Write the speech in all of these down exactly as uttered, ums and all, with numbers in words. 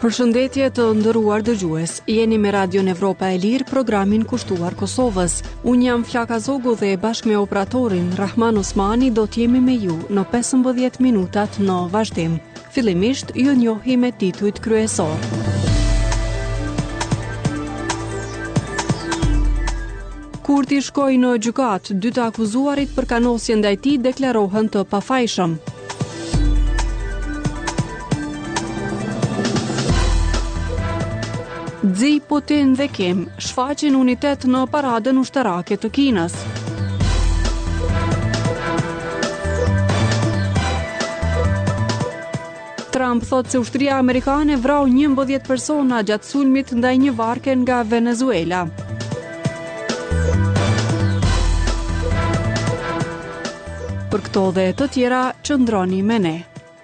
Përshëndetje të nderuar dëgjues. Jeni me Radion Evropa e Lirë, programin kushtuar Kosovës. Unë jam Flaka Zogu dhe bashkë me operatorin Rahman Osmani do t'jemi me ju në pesëmbëdhjetë minutat në vazhdim. Fillimisht ju njohi me titujt kryesor. Kurti shkoi në gjykatë, dy të akuzuarit për kanosje ndaj tij deklarohen të pafajshëm. Xi, Putin dhe Kim shfaqin unitet në paradën ushtarake të Kinës. Trump thot se ushtria amerikane vrau njëmbëdhjetë persona gjatë sulmit ndaj një varke nga Venezuela. Për këto dhe të tjera, qëndroni me ne.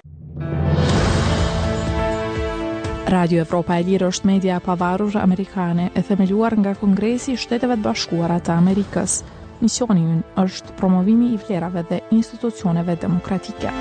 Radio Evropa e Lirë është media e pavarur amerikane e themeluar nga Kongresi i Shteteve të Bashkuara të Amerikës. Misioni i ynë është promovimi i vlerave dhe institucioneve demokratike.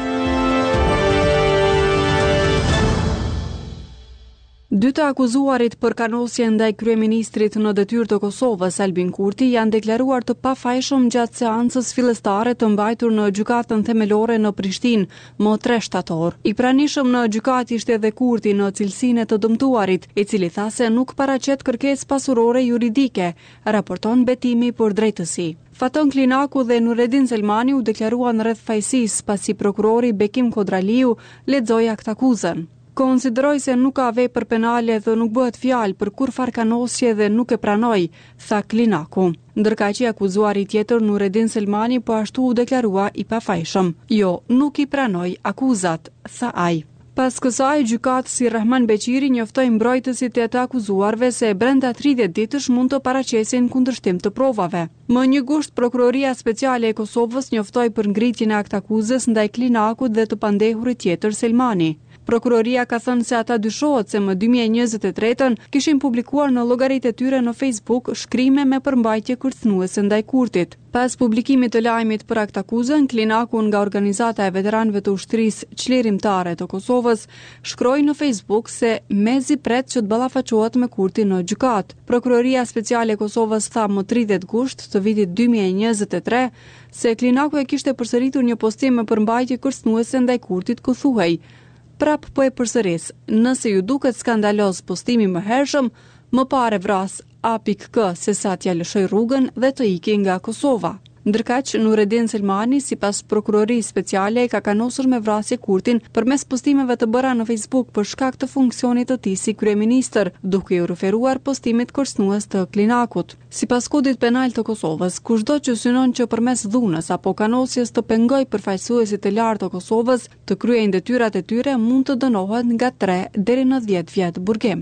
Dy të akuzuarit për kanosje ndaj kryeministrit në detyrë të Kosovës, Albin Kurti, janë deklaruar të pafajshëm gjatë seancës fillestare të mbajtur në gjykatën themelore në Prishtinë më tre shtator. I pranishëm në gjykatë ishte edhe Kurti në cilësinë e të dëmtuarit, i cili tha se nuk paraqet kërkesë pasurore juridike, raporton betimi për drejtësi. Faton Klinaku dhe Nuredin Selmani u deklaruan rreth fajësisë pasi prokurori Bekim Kodraliu lexoi aktakuzën. Konsideroj se nuk ka vepër penale dhe nuk bëhet fjalë për kurfar kanosje dhe nuk e pranoj, tha Klinaku. Ndërka që akuzuari tjetër Nuredin Selmani po ashtu u deklarua i pafajshëm. Jo, nuk i pranoj akuzat, tha ai. Pas kësaj, gjykatësi Rahman Beqiri njoftoi mbrojtësit e të akuzuarve se brenda tridhjetë ditësh mund të paraqesin kundërshtim të provave. Më një gusht, Prokuroria Speciale e Kosovës njoftoi për ngritjen e aktakuzës ndaj Klinakut dhe të pandehurit tjetër Selmani. Prokuroria ka thënë se ata dyshohet se më dy mijë e njëzet e tretën kishin publikuar në llogaritë e tyre në Facebook shkrime me përmbajtje kërcënuese ndaj Kurtit. Pas publikimit të lajmit për aktakuzën, Klinaku nga Organizata e Veteranëve të Ushtrisë Çlirimtare të Kosovës shkroi në Facebook se mezi pret që të ballafaqohet me Kurtin në gjykatë. Prokuroria Speciale e Kosovës tha më tridhjetë gusht të vitit dy mijë e njëzet e tre se Klinaku e kishte përsëritur një postim me përmbajtje kërcënuese ndaj Kurtit ku thuhej: "Prap po e përsëris, nëse ju duket skandaloz postimi më hershëm, më pare vras A K se sa t'ja lëshoj rrugën dhe të iki nga Kosova." Ndërkaq, Nuredin Selmani, sipas prokurorisë speciale, ka kanosur me vrasje Kurtin përmes postimeve të bëra në Facebook për shkak të funksionit të tij si kryeministër, duke i referuar postimit kërcënues të Klinakut. Sipas kodit penal të Kosovës, kushdo që synon që përmes dhunës apo kanosjes të pengojë përfaqësuesit të lartë të Kosovës të kryejnë detyrat e tyre mund të dënohet nga tre deri në dhjetë vjet burgim.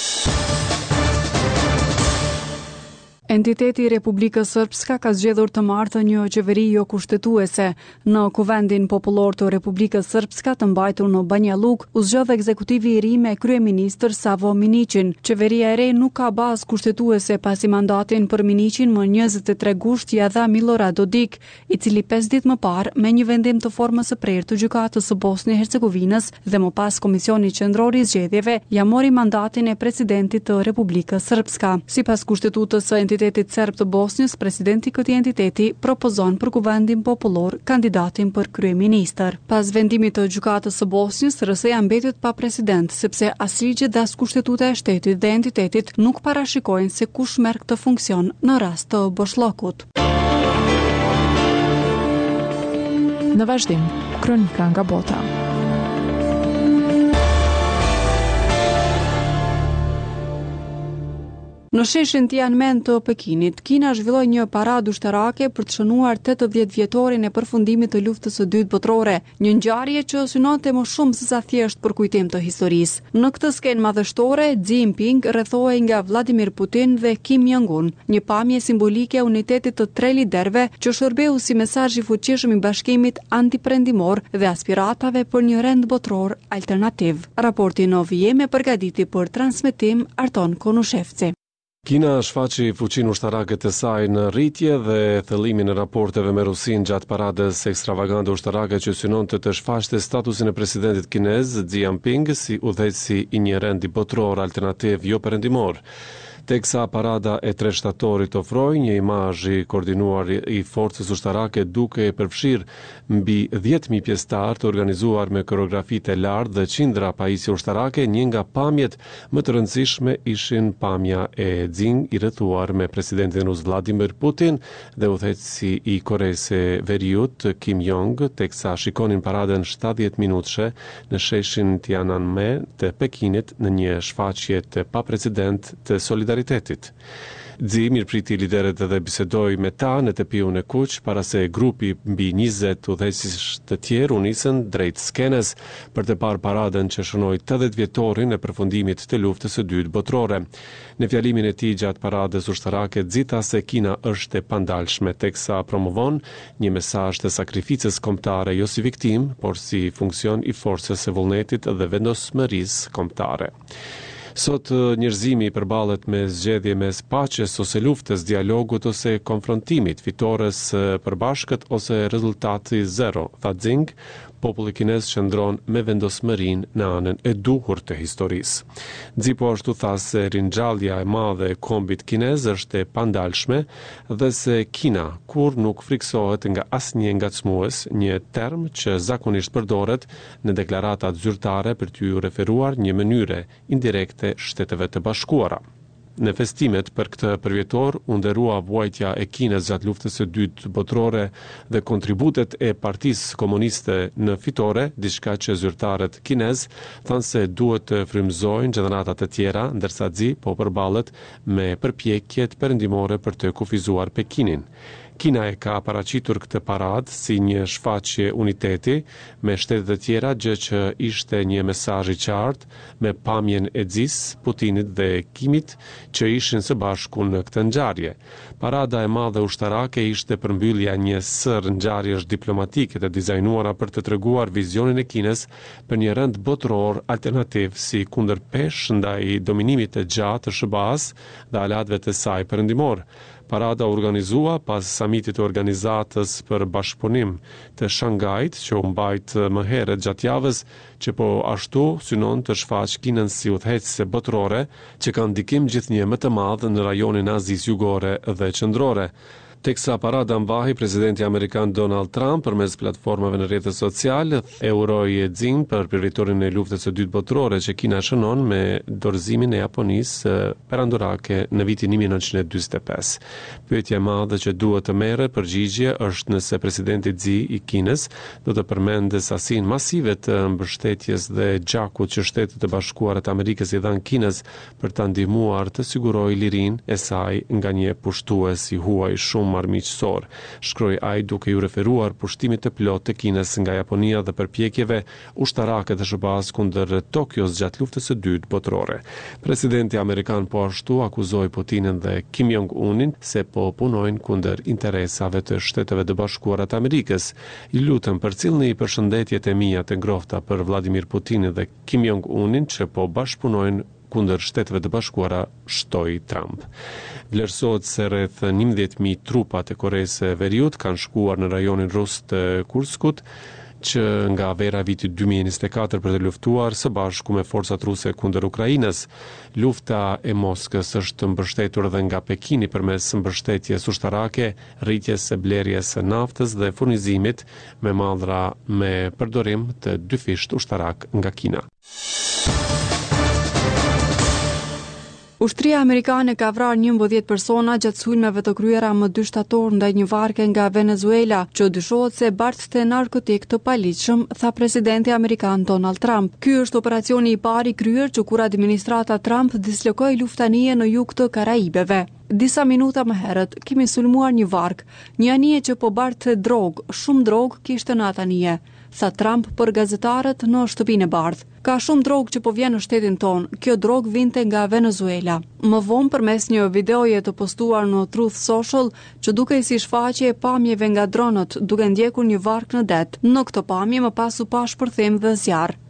Entiteti i Republikës Srpska ka zgjedhur të martë një qeveri jo kushtetuese. Në Kuvendin Popullor të Republikës Srpska të mbajtur në Banja Luk, u zgjodh ekzekutivi i ri me kryeministër Savo Miniqin. Qeveria e re nuk ka bazë kushtetuese pasi mandatin për Miniqin më njëzet e tre gusht ia dha Milorad Dodik, i cili pesë ditë më parë me një vendim të formës së prerë të gjykatës së Bosnjë Hercegovinës dhe më pas Komisioni Qendror i Zgjedhjeve ja mori mandatin e presidentit të Republikës Srpska. Sipas kushtetutës së entitetit serb të Bosnjës, presidenti i këtij entiteti propozon për Kuvendin Popullor kandidatin për kryeministër. Pas vendimit të gjykatës së Bosnjës, R S-ja mbetet pa president, sepse as ligjet dhe as kushtetuta e shtetit dhe entitetit nuk parashikojnë se kush merr këtë funksion në rast të boshllokut. Në vazhdim, kronika nga bota. Në sheshin Tiananmen të Pekinit, Kina zhvilloi një paradë ushtarake për të shënuar tetëdhjetë vjetorin e përfundimit të luftës së dytë botërore, një ngjarje që synonte më shumë se sa thjesht për kujtim të historisë. Në këtë skenë madhështore, Xi Jinping rrethohej nga Vladimir Putin dhe Kim Jong-un, një pamje simbolike e unitetit të tre liderëve që shërbeu si mesazh i fuqishëm i bashkimit antiprendimor dhe aspiratave për një rend botëror alternativ. Raporti në vijim e përgatiti për transmetim Arton Konushevci. Kina shfaqi fuqinë ushtarake të saj në rritje dhe thëllimin e raporteve me Rusinë gjatë paradës ekstravagante ushtarake që synonte të shfaqte statusin e presidentit kinez Xi Jinping si udhëheqësi i një rendi botror alternativ jo perëndimor. Teksa parada e tre shtatorit ofroi një imazh i koordinuar i forcës ushtarake duke e përfshirë mbi dhjetë mijë pjesëtar të organizuar me koreografi të lartë dhe qindra pajisje ushtarake, një nga pamjet më të rëndësishme ishin pamja e Xi i rrethuar me presidentin rus Vladimir Putin dhe udhëheqësi i Koreas së Veriut Kim Jong, teksa shikonin paradën shtatëdhjetë minutëshe në sheshin Tiananmen të Pekinit në një shfaqje të paprecedent të solidaritetit. Xi mirëpriti liderët dhe bisedoi me ta në tepiun e kuq para se grupi mbi njëzet udhëheqësh të tjerë u nisën drejt skenes për të parë paradën që shënoi tetëdhjetë vjetorin e përfundimit të luftës së dytë botërore. Në fjalimin e tij gjatë paradës ushtarake, Xi tha se Kina është e pandalshme, teksa promovon një mesazh të sakrificës kombëtare jo si viktim, por si funksion i forcës së vullnetit dhe vendosmërisë kombëtare. Sot njerëzimi përballet me zgjedhje mes paqes ose luftës, dialogut ose konfrontimit, fitores përbashkët ose rezultati zero, tha Xi. Populli kinez qëndron me vendosmërinë në anën e duhur të historisë. Xi po ashtu tha se ringjallja e madhe e kombit kinez është e pandalshme dhe se Kina kur nuk friksohet nga asnjë ngacmues, një term që zakonisht përdoret në deklaratat zyrtare për t'u referuar një mënyre indirekte Shteteve të Bashkuara. Në festimet për këtë përvjetor u nderua vuajtja e Kinës gjatë luftës së dytë botërore dhe kontributet e Partisë Komuniste në fitore, diçka që zyrtarët kinez thanë se duhet të frymëzojnë gjeneratat e tjera, ndërsa Xi po përballet me përpjekjet perëndimore për të kufizuar Pekinin. Kina e ka paraqitur këtë paradë si një shfaqje uniteti me shtetet e tjera, gjë që ishte një mesazh i qartë me pamjen e Xis, Putinit dhe Kimit që ishin së bashku në këtë ngjarje. Parada e madhe ushtarake ishte përmbyllja një sër ngjarjesh diplomatike të dizajnuara për të treguar vizionin e Kinës për një rend botëror alternativ si kundërpesh ndaj dominimit të gjatë të Sh B A-s dhe alatëve të saj perëndimor. Parada organizua pas samitit të organizatës për bashkëpunim të Shangajt, që u mbajt më herët gjatë javës, që po ashtu synon të shfaq Kinën si udhëheqëse botërore që ka ndikim gjithnjë më të madh në rajonin Azisë Jugore dhe Qendrore. Teksa parada mbahi, presidenti amerikan Donald Trump përmes platformave në rrjetet sociale e uroi Xi për përfitorin e luftës së dytë botërore që Kina shënon me dorëzimin e Japonisë perandorake në vitin një mijë e nëntëqind e dyzet e pesë. Pyetja e madhe që duhet të merret përgjigje është nëse presidenti Xi i Kinës do të përmendë sasinë masive të mbështetjes dhe gjakut që Shtetet e Bashkuara të Amerikës i dhanë Kinës për ta ndihmuar të sigurojë lirinë e saj nga një pushtues i huaj shumë marrëmiqësor, shkroi ai duke ju referuar pushtimit të plot të Kinës nga Japonia dhe përpjekjeve ushtarake të Sh B A-s kundër Tokios gjatë luftës së dytë botërore. Presidenti amerikan po ashtu akuzoi Putinin dhe Kim Jong-unin se po punojnë kundër interesave të Shteteve të Bashkuara të Amerikës. I lutem përcillni përshëndetjet e mia të ngrohta për Vladimir Putinin dhe Kim Jong-unin që po bashkëpunojnë kundër Shteteve të Bashkuara, shtoi Trump. Vlerësohet se rreth njëmbëdhjetë mijë trupa të Koreas së Veriut kanë shkuar në rajonin rus të Kurskut, që nga vera vitit dy mijë e njëzet e katër për të luftuar së bashku me forcat ruse kundër Ukrainës. Lufta e Moskës është mbështetur edhe nga Pekini përmes mbështetjes ushtarake, rritjes së blerjes së naftës dhe furnizimit me mallra me përdorim të dyfisht ushtarak nga Kina. Ushtria amerikane ka vrarë njëmbëdhjetë persona gjatë sulmeve të kryera më dy shtator ndaj një varke nga Venezuela, që dyshohet se bartëste narkotik të paligjshëm, tha presidenti amerikan Donald Trump. Ky është operacioni i parë i kryer që kur administrata Trump dislokoi luftanie në jug të Karaibeve. Disa minuta më herët kemi sulmuar një vark, një anije që po bartë drog, shumë drog kishte në atë anije, tha Trump për gazetarët në shtëpinë e bardhë. Ka shumë drog që po vjen në shtetin ton, kjo drog vinte nga Venezuela. Më vonë përmes një videoje të postuar në Truth Social, që dukej si shfaqje e pamjeve nga dronët duke ndjekur një vark në det. Në këtë pamje më pas u pa shpërthim dhe zjarr.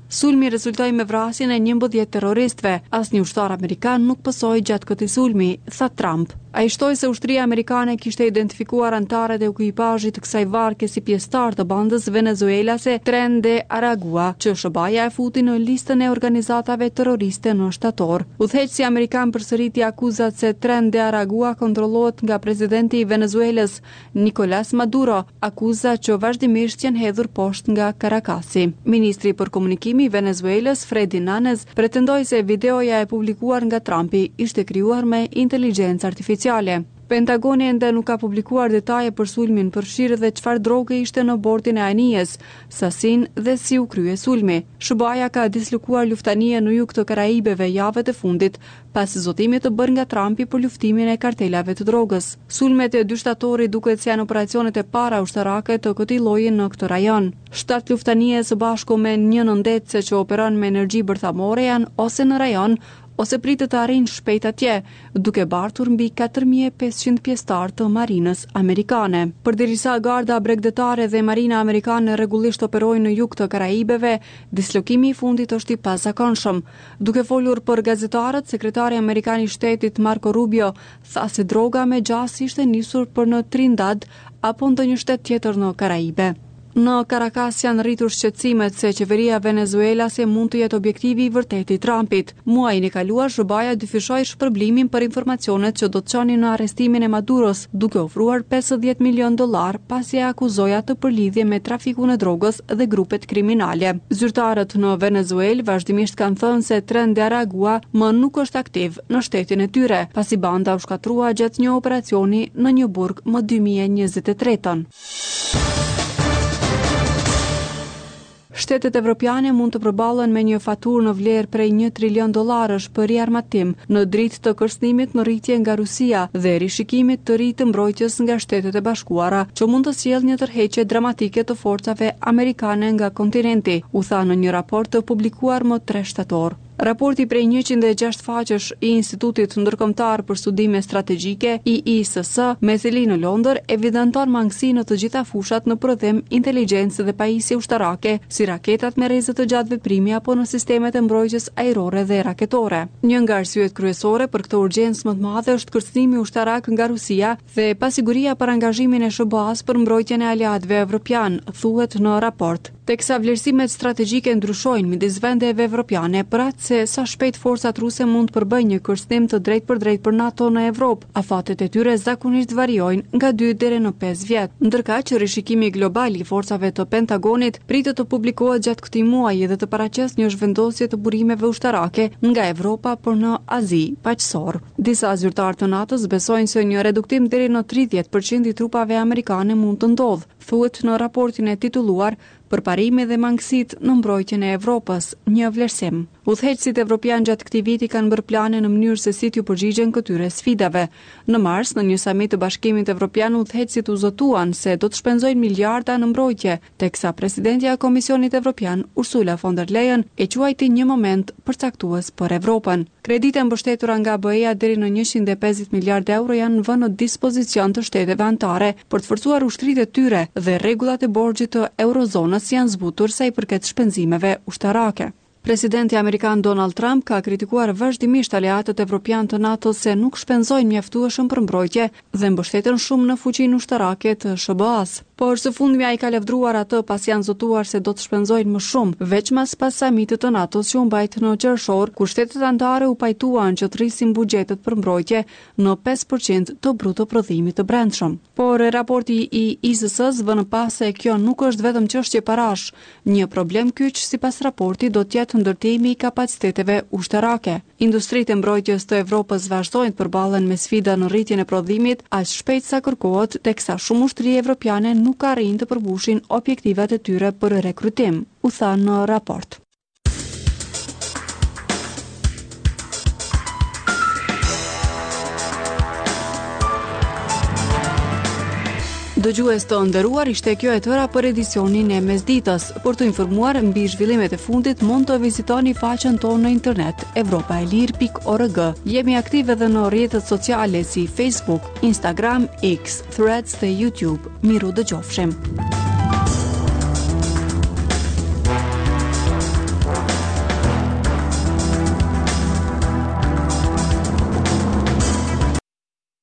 Sulmi rezultoi me vrasjen e njëmbëdhjetë terroristëve. Asnjë ushtar amerikan nuk pësoi gjatë këtij sulmi, tha Trump. Ai shtoi se ushtria amerikane kishte identifikuar anëtarët e ekuipazhit të kësaj varke si pjesëtar të bandës venezuelase Tren de Aragua, që S B A-ja e futi në listën e organizatave terroriste në shtator. Udhëheqësi amerikan përsëriti akuzat se Tren de Aragua kontrollohet nga presidenti i Venezuelës, Nicolas Maduro, akuza që vazhdimisht janë hedhur poshtë nga Caracasi. Ministri për komunikimi i Venezuelës, Freddy Nanez, pretendoi se videoja e publikuar nga Trumpi ishte krijuar me inteligjencë artificiale. Pentagoni ende nuk ka publikuar detaje për sulmin, përfshirë dhe çfarë droge ishte në bordin e anijes, sasinë dhe si u krye sulmi. S B A-ja ka dislokuar luftanie në jug të Karaibeve javët e fundit, pas zotimit të bërë nga Trumpi për luftimin e kartelave të drogës. Sulmet e dy shtatorit duket se janë operacionet e para ushtarake të këtij lloji në këtë rajon. Shtat luftanie së bashku me një nëndetëse që operon me energji bërthamore janë ose në rajon ose pritet të arrijnë shpejt atje, duke bartur mbi katër mijë e pesëqind pjesëtar të marinës amerikane. Përderisa garda bregdetare dhe marina amerikane rregullisht operojnë në jug të Karaibeve, dislokimi i fundit është i pazakonshëm. Duke folur për gazetarët, sekretari amerikan i shtetit Marco Rubio tha se droga me gjas ishte nisur për në Trinidad apo ndonjë shtet tjetër në Karaibe. Në Caracas janë rritur shqetësimet se qeveria venezuelase mund të jetë objektivi i vërtetë i Trumpit. Muajin e kaluar S B A-ja dyfishoi shpërblimin për informacionet që do të çonin në arrestimin e Maduros, duke ofruar pesëdhjetë milion dollar pasi e akuzoi atë për lidhje me trafikun e drogës dhe grupet kriminale. Zyrtarët në Venezuelë vazhdimisht kanë thënë se Tren de Aragua më nuk është aktiv në shtetin e tyre, pasi banda u shkatrua gjatë një operacioni në një burg më dy mijë e njëzet e tretën. Shtetet evropiane mund të përballen me një faturë në vlerë prej një trilion dollarësh për riarmatim në dritë të kërcënimit në rritje nga Rusia dhe rishikimit të ri të mbrojtjes nga Shtetet e Bashkuara, që mund të sjellë një tërheqje dramatike të forcave amerikane nga kontinenti, u tha në një raport të publikuar më tre shtator. Raporti prej njëqind e gjashtë faqesh i Institutit Ndërkombëtar për Studime Strategjike I I S S me theli në Londër evidenton mangësi në të gjitha fushat në prodhim, inteligjencë dhe pajisje ushtarake, si raketat me rrezë të gjatë veprimi apo në sistemet e mbrojtjes ajrore dhe raketore. Një nga arsyet kryesore për këtë urgjencë më të madhe është kërcënimi ushtarak nga Rusia dhe pasiguria për angazhimin e S B A-s për mbrojtjen e aleatëve evropian, thuhet në raport. Teksa vlerësimet strategjike ndryshojnë midis vendeve evropiane për atë se sa shpejt forcat ruse mund të përbëjnë një kërcënim të drejtë për drejtë për NATO në Evropë, afatet e tyre zakonisht variojnë nga dy deri në pesë vjet. Ndërkaq që rishikimi global i forcave të Pentagonit pritet të publikohet gjatë këtij muaji dhe të paraqesë një zhvendosje të burimeve ushtarake nga Evropa për në Azi paqësor. Disa zyrtarë të NATO-s besojnë se një reduktim deri në tridhjetë përqind i trupave amerikane mund të ndodhë, thuhet në raportin e titulluar Përparimi dhe mangësitë në mbrojtjen e Evropës, një vlerësim. Udhëheqësit evropian gjatë këtij viti kanë bërë plane në mënyrë se si t'ju përgjigjen këtyre sfidave. Në mars, në një samit të Bashkimit Evropian, udhëheqësit u zotuan se do të shpenzojnë miliarda në mbrojtje, teksa presidentja e Komisionit Evropian, Ursula von der Leyen, e quajti një moment përcaktues për Evropën. Kredite mbështetura nga B E A deri në njëqind e pesëdhjetë miliardë euro janë vënë në dispozicion të shteteve anëtare për të forcuar ushtritë e tyre dhe rregullat e borxhit të eurozonës janë zbutur sa i përket shpenzimeve ushtarake. Presidenti amerikan Donald Trump ka kritikuar vazhdimisht aleatët evropian të NATO se nuk shpenzojnë mjaftueshëm për mbrojtje dhe mbështeten shumë në fuqinë ushtarake të S B A-s. Por së fundmi ai ka lëvdruar atë pas janë zotuar se do të shpenzojnë më shumë, veçmas pas samitit të NATO-s që u mbajt në qershor, ku shtetet anëtare u pajtuan që të rrisin buxhetet për mbrojtje në pesë përqind të bruto prodhimit të brendshëm. Por raporti i I S S-s vën pas se kjo nuk është vetëm çështje parash. Një problem kyç sipas raportit do të jetë ndërtimi i kapaciteteve ushtarake. Industritë e mbrojtjes të Evropës vazhdojnë të përballen me sfida në rritjen e prodhimit aq shpejt sa kërkohet, teksa shumë ushtri evropiane nuk arrin të përbushin objektivat e tyre për rekrutim, u tha në raport. Dëgjues të nderuar, ishte kjo e tëra për edicionin e mesditës. Për të informuar mbi zhvillimet e fundit, mund të vizitoni faqen tonë në internet evropaelir pikë org. Jemi aktive edhe në rrjetet sociale si Facebook, Instagram, X, Threads dhe YouTube. Miru dëgjofshim.